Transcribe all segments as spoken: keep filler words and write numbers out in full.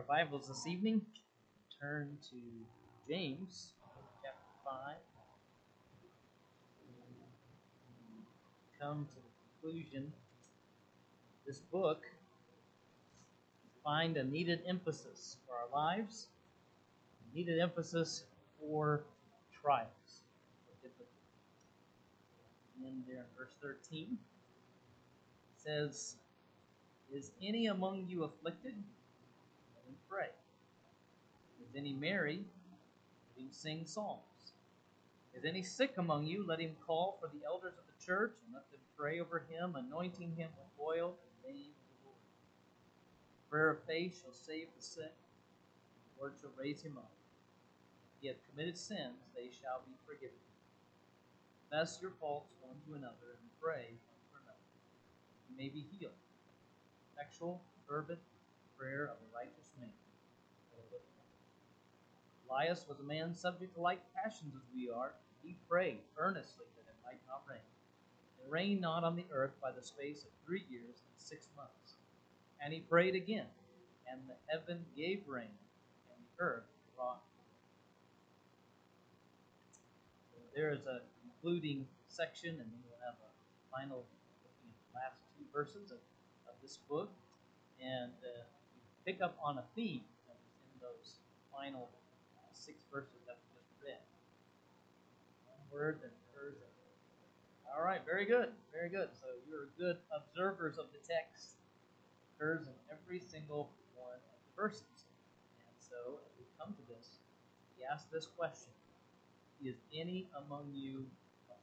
Bibles this evening, turn to James chapter five. Come to the conclusion of this book. Find a needed emphasis for our lives, a needed emphasis for trials. And there in verse thirteen it says, "Is any among you afflicted? Let him pray. Is any merry? Let him sing psalms. Is any sick among you? Let him call for the elders of the church, and let them pray over him, anointing him with oil in the name of the Lord. Prayer of faith shall save the sick, and the Lord shall raise him up. If he hath committed sins, they shall be forgiven. Confess your faults one to another, and pray one for another. You may be healed. Effectual, fervent prayer of a righteous man. Elias was a man subject to like passions as we are. He prayed earnestly that it might not rain. It rained not on the earth by the space of three years and six months. And he prayed again, and the heaven gave rain, and the earth brought. So there is a concluding section, and then we'll have a final looking at the last two verses of, of this book. And uh, we pick up on a theme that was in those final uh, six verses that we just read. One word that occurs. All right, very good, very good. So you're good observers of the text. It occurs in every single one of the verses. And so as we come to this, we ask this question: is any among you afflicted?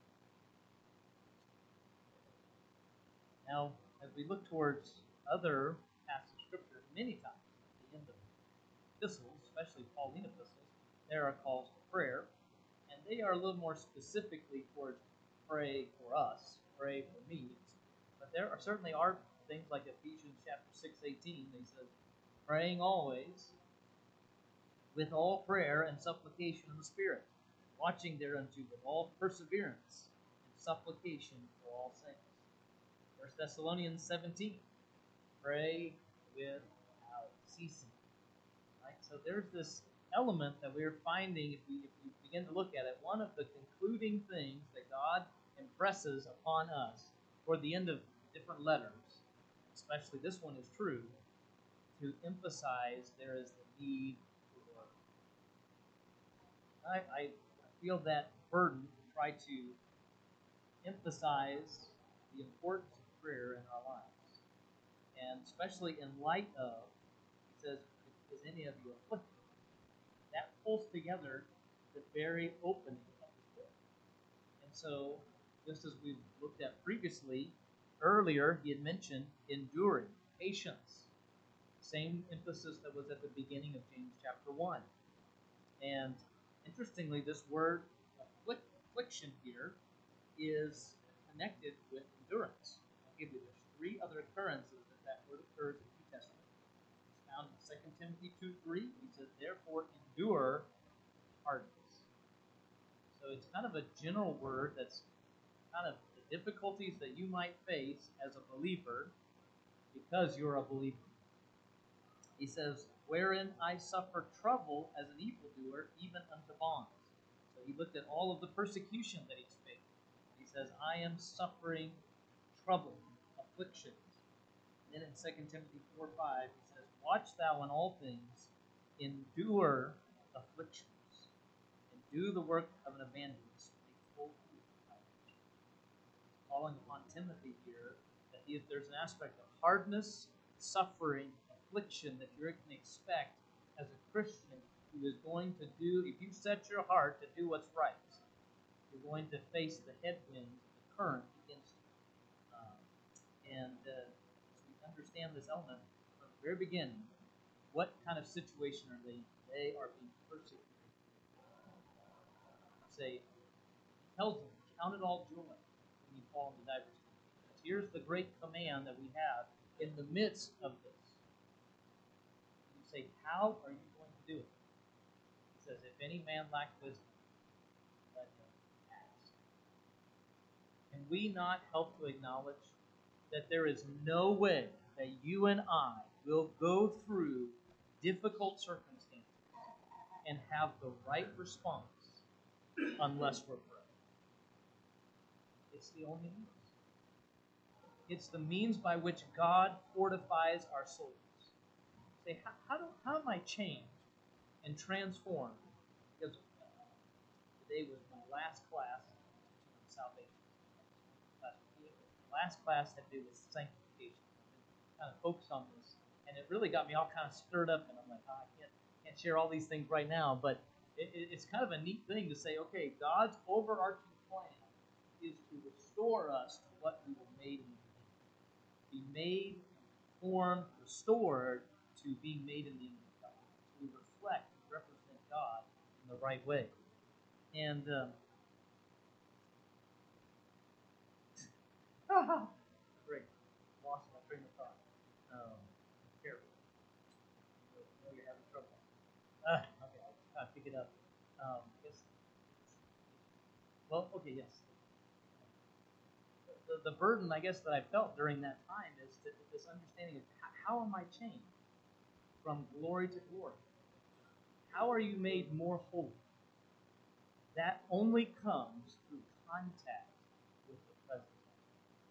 Now, as we look towards other passages of Scripture, many times at the end of epistles, especially Pauline epistles, there are calls to prayer, and they are a little more specifically towards pray for us, pray for me. But there are certainly are things like Ephesians chapter six eighteen. They says, praying always with all prayer and supplication in the Spirit, watching thereunto with all perseverance and supplication for all saints. First Thessalonians seventeen, pray without ceasing. Right? So there's this element that we're finding, if we, if we begin to look at it, one of the concluding things that God impresses upon us toward the end of different letters, especially this one is true, to emphasize there is the need for. I, I feel that burden to try to emphasize the importance of prayer in our lives. And especially in light of, he says, is any of you afflicted? That pulls together the very opening of the book. And so, just as we've looked at previously, earlier he had mentioned enduring, patience. Same emphasis that was at the beginning of James chapter one. And interestingly, this word afflict, affliction here is connected with endurance. I'll give you there's three other occurrences that that word occurs in the New Testament. It's found in Second Timothy two three. He says, therefore endure hardness. So it's kind of a general word that's kind of the difficulties that you might face as a believer because you're a believer. He says, wherein I suffer trouble as an evildoer, even unto bonds. So he looked at all of the persecution that he's faced. He says, I am suffering trouble, afflictions. And then in Second Timothy four five, he says, watch thou in all things, endure afflictions, and do the work of an evangelist, make full proof of salvation. Calling upon Timothy here that he, there's an aspect of hardness, suffering, affliction that you can expect as a Christian who is going to do, if you set your heart to do what's right, you're going to face the headwinds, the current against you. Um, and uh, as we understand this element from the very beginning, what kind of situation are they in? They are being persecuted. Say, he tells them, count it all joy when you fall into diverse temptations. Here's the great command that we have in the midst of this. You say, how are you going to do it? He says, if any man lack wisdom, let him ask. Can we not help to acknowledge that there is no way that you and I will go through difficult circumstances and have the right response unless we're praying. It's the only means. It's the means by which God fortifies our souls. Say, how, how, do, how am I changed and transformed? Because uh, today was my last class on salvation. The last class had to do with sanctification. I kind of focused on this, and it really got me all kind of stirred up, and I'm like, oh, I can't, can't share all these things right now, but it, it, it's kind of a neat thing to say, okay, God's overarching plan is to restore us to what we were made in. Be made, formed, restored to being made in the image of God. We reflect, represent God in the right way. And um, great, lost my train of thought. Um, careful. You know you're having trouble. Uh, okay, I'll try to pick it up. Um, I guess. Well, okay, yes. The, the burden, I guess, that I felt during that time is that this understanding of how, how am I changed from glory to glory? How are you made more holy? That only comes through contact with the presence of God.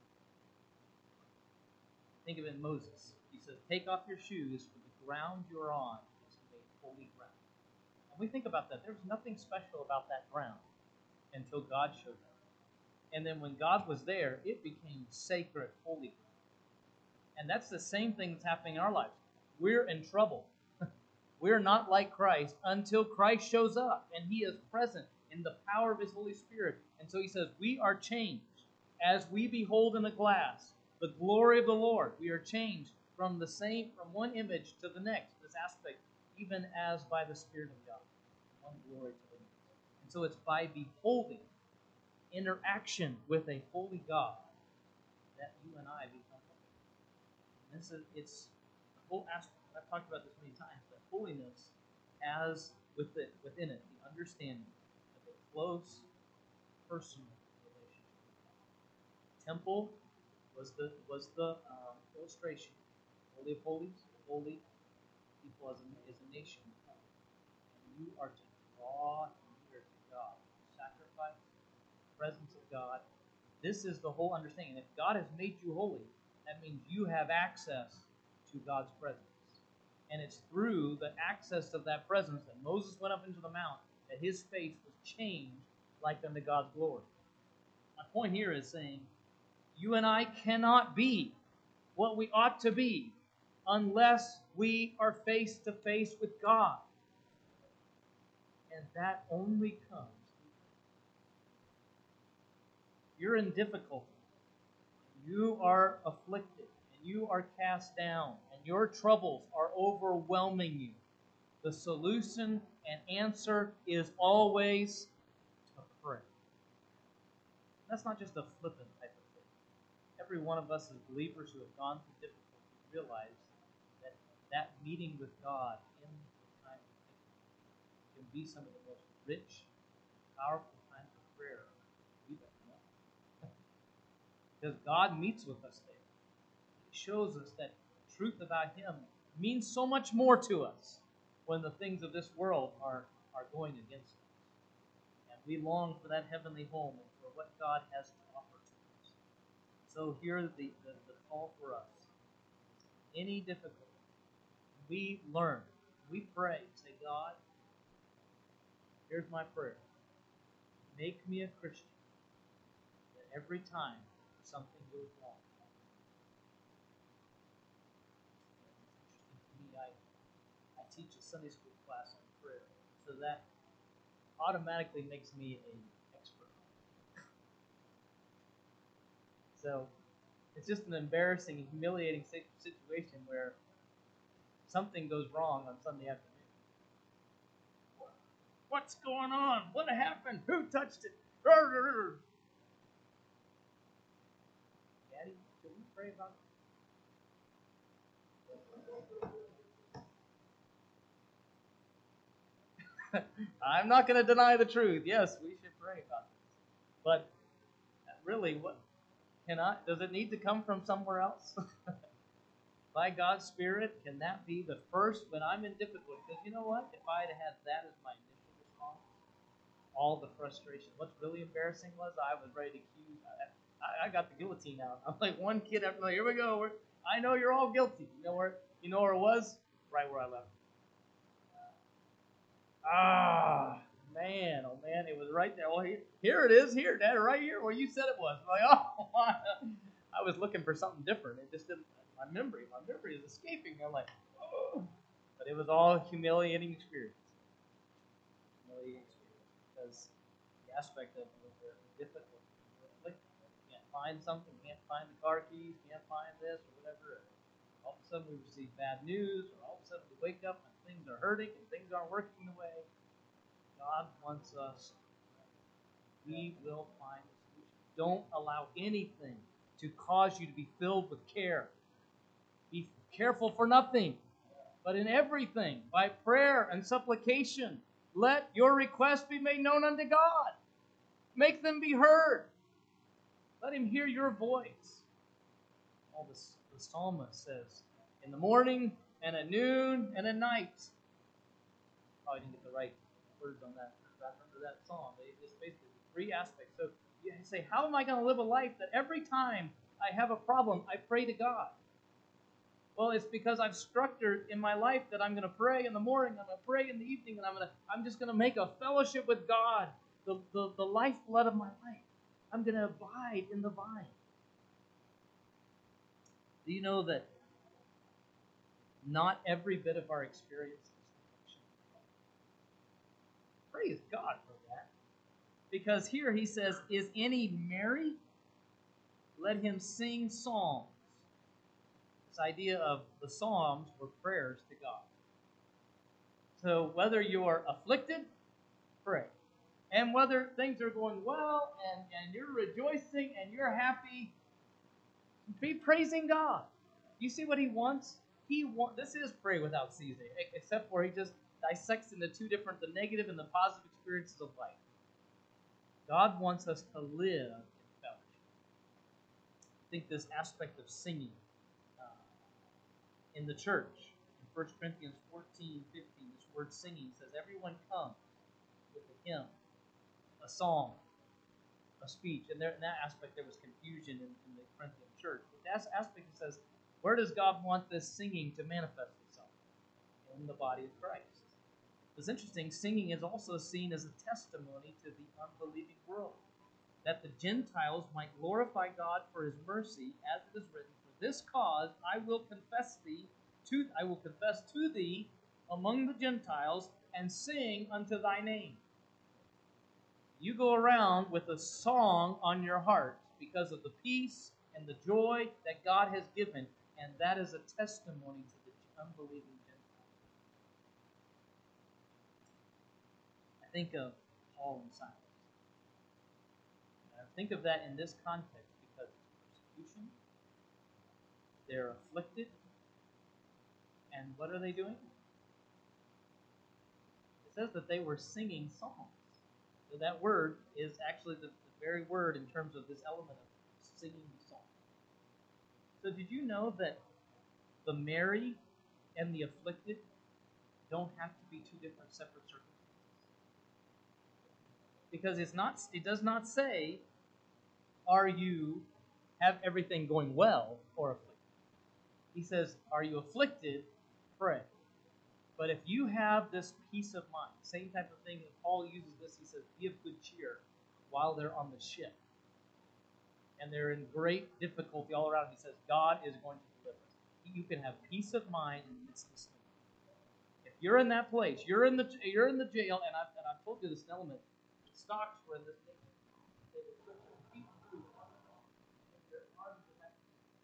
Think of it in Moses. He says, take off your shoes, for the ground you're on is made holy ground. And we think about that. There's nothing special about that ground until God showed up. And then when God was there, it became sacred, holy ground. And that's the same thing that's happening in our lives. We're in trouble. We're not like Christ until Christ shows up and He is present in the power of His Holy Spirit. And so He says, we are changed as we behold in a glass the glory of the Lord. We are changed from the same, from one image to the next, this aspect, even as by the Spirit of God. One glory to the next. And so it's by beholding interaction with a holy God that you and I become holy. And this is, it's the whole aspect. I've talked about this many times, but holiness has with it, within it the understanding of a close, personal relationship with God. Temple was the was the um, illustration. Holy of Holies, holy people as a, as a nation. And you are to draw near to God. Sacrifice, presence of God. This is the whole understanding. If God has made you holy, that means you have access to God's presence. And it's through the access of that presence that Moses went up into the mount, that his face was changed like unto God's glory. My point here is saying, you and I cannot be what we ought to be unless we are face to face with God. And that only comes. You're in difficulty. You are afflicted. And you are cast down. And your troubles are overwhelming you. The solution and answer is always to pray. That's not just a flippant type of thing. Every one of us as believers who have gone through difficulty realize that that meeting with God in the time of difficulty can be some of the most rich, powerful times of prayer we've ever known. Because God meets with us there. It shows us that truth about Him means so much more to us when the things of this world are, are going against us. And we long for that heavenly home and for what God has to offer to us. So here the, the, the call for us. Any difficulty, we learn, we pray, say, God, here's my prayer. Make me a Christian that every time something goes wrong. Interesting to me, I, I teach a Sunday school class on prayer, so that automatically makes me an expert. So it's just an embarrassing, humiliating situation where something goes wrong on Sunday afternoon. What's going on? What happened? Who touched it? Daddy, should we pray about it? I'm not going to deny the truth. Yes, we should pray about this. But really, what can I? Does it need to come from somewhere else? If by God's Spirit, can that be the first when I'm in difficulty? Because you know what? If I had had that as my initial response, all the frustration. What's really embarrassing was I was ready to accuse. I, I got the guillotine out. I'm like one kid after another. Here we go. We're, I know you're all guilty. You know where? You know where it was? Right where I left. Ah, man, oh man, it was right there. Well, here, here it is. Here, Dad, right here where you said it was. I'm like, oh, I was looking for something different. It just didn't. My memory, my memory is escaping me. I'm like, oh. But it was all humiliating experience. Humiliating experience because the aspect of it was difficult. Can't find something, can't find the car keys, can't find this or whatever. All of a sudden we receive bad news, or all of a sudden we wake up and things are hurting and things aren't working the way God wants us. We will find a solution. Don't allow anything to cause you to be filled with care. Be careful for nothing, but in everything, by prayer and supplication, let your requests be made known unto God. Make them be heard. Let him hear your voice. All this, the psalmist says, in the morning and at noon and at night. Probably didn't get the right words on that. I remember that song. It's basically three aspects. So you say, how am I going to live a life that every time I have a problem, I pray to God? Well, it's because I've structured in my life that I'm going to pray in the morning, I'm going to pray in the evening, and I'm going to, I'm just going to make a fellowship with God, the, the, the lifeblood of my life. I'm going to abide in the vine. Do you know that not every bit of our experience is perfection? Praise God for that. Because here he says, is any merry? Let him sing psalms. This idea of the psalms were prayers to God. So whether you are afflicted, pray. And whether things are going well and, and you're rejoicing and you're happy, be praising God. You see what he wants? He want, This is pray without ceasing, except where he just dissects into two different, the negative and the positive experiences of life. God wants us to live in fellowship. I think this aspect of singing uh, in the church, in First Corinthians fourteen, fifteen, this word singing says, everyone come with a hymn, a song, a speech. And there, in that aspect, there was confusion in, in the Corinthian church. But that aspect says, where does God want this singing to manifest itself? In the body of Christ. It's interesting, singing is also seen as a testimony to the unbelieving world, that the Gentiles might glorify God for his mercy, as it is written, for this cause I will confess thee to I will confess to thee among the Gentiles, and sing unto thy name. You go around with a song on your heart because of the peace and the joy that God has given, and that is a testimony to the unbelieving Gentiles. I think of Paul and Silas. And I think of that in this context because it's persecution, they're afflicted, and what are they doing? It says that they were singing songs. So that word is actually the, the very word in terms of this element of singing songs. So did you know that the merry and the afflicted don't have to be two different separate circumstances? Because it's not, it does not say, are you have everything going well or afflicted? He says, are you afflicted? Pray. But if you have this peace of mind, same type of thing that Paul uses this, he says, be of good cheer while they're on the ship. And they're in great difficulty all around. He says, God is going to deliver us. You can have peace of mind in the midst of storm. If you're in that place, you're in the you're in the jail, and I've, and I've told you this element, the stocks were in this thing. They were put their feet through and their arms were back.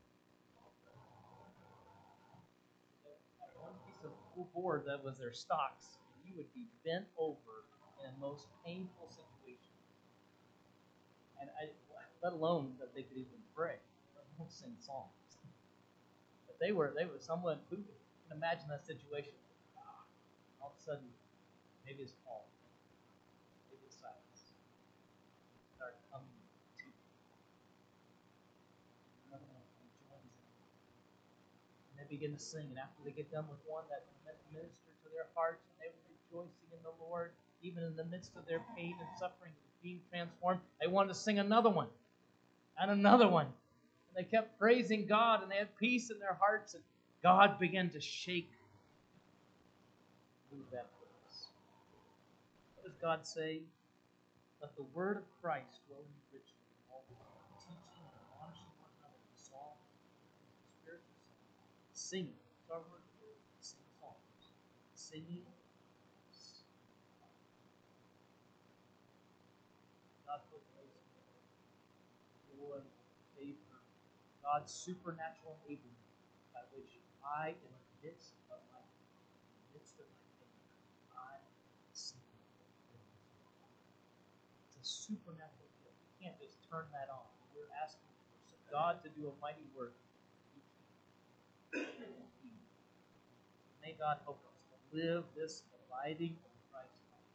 One piece of full board that was their stocks, and you would be bent over in a most painful situation. And I, let alone that they could even pray, let alone sing songs. But they were they were somewhat who can imagine that situation. All of a sudden, maybe it's Paul, maybe it's Silas, start coming to another one joins them. And they begin begin to sing. And after they get done with one, that ministered to their hearts, and they were rejoicing in the Lord, even in the midst of their pain and suffering, being transformed. They wanted to sing another one, and another one. And they kept praising God, and they had peace in their hearts, and God began to shake that place. What does God say? Let the word of Christ dwell in you richly, all teaching and admonishing one another in psalms, spiritual songs, singing. It's our word. Sing songs. Singing. God put grace in joy, favor, God's supernatural enablement by which I, in the midst of my in the midst of my pain, I sing. It's a supernatural gift. You can't just turn that on. We're asking for God to do a mighty work. May God help us to live this abiding in Christ life.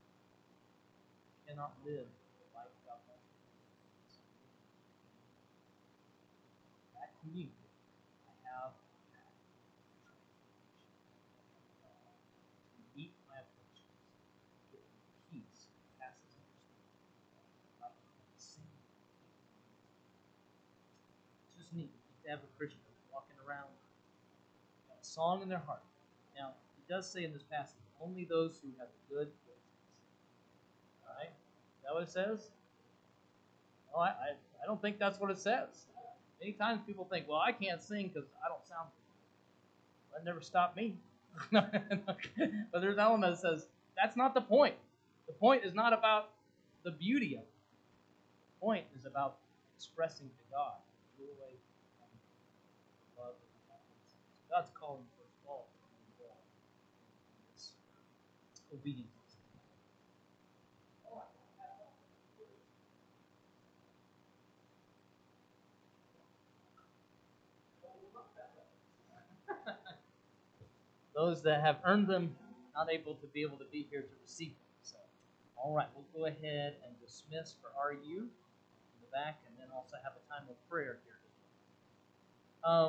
We cannot live the life God wants us to live. That communion, I have to meet my afflictions with peace that passes understanding. Like sing. It's just neat to have a Christian walking around with a song in their heart. Now, he does say in this passage, only those who have good voices. All right? Is that what it says? No, I, I, I don't think that's what it says. Many times people think, well, I can't sing because I don't sound good. That never stopped me. But there's an element that says, that's not the point. The point is not about the beauty of it. The point is about expressing to God joy and love. God's calling for us all to be involved in this obedience. Those that have earned them, not able to be able to be here to receive them. So, all right, we'll go ahead and dismiss for R U in the back, and then also have a time of prayer here. Um,